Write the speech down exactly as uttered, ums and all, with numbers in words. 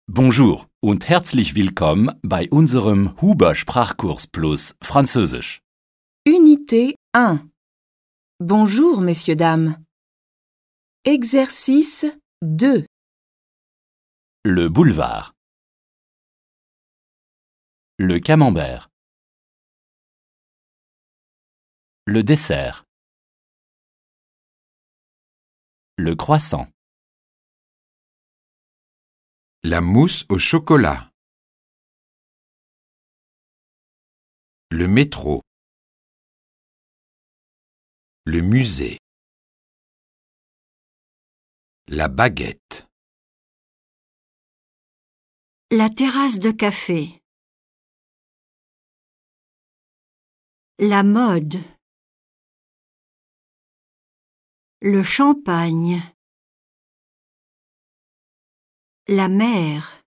Bonjour und herzlich willkommen bei unserem Huber Sprachkurs Plus Französisch. Unité un. Bonjour, messieurs, dames. Exercice deux. Le boulevard. Le camembert. Le dessert. Le croissant. La mousse au chocolat. Le métro. Le musée. La baguette. La terrasse de café. La mode. Le champagne. La mer.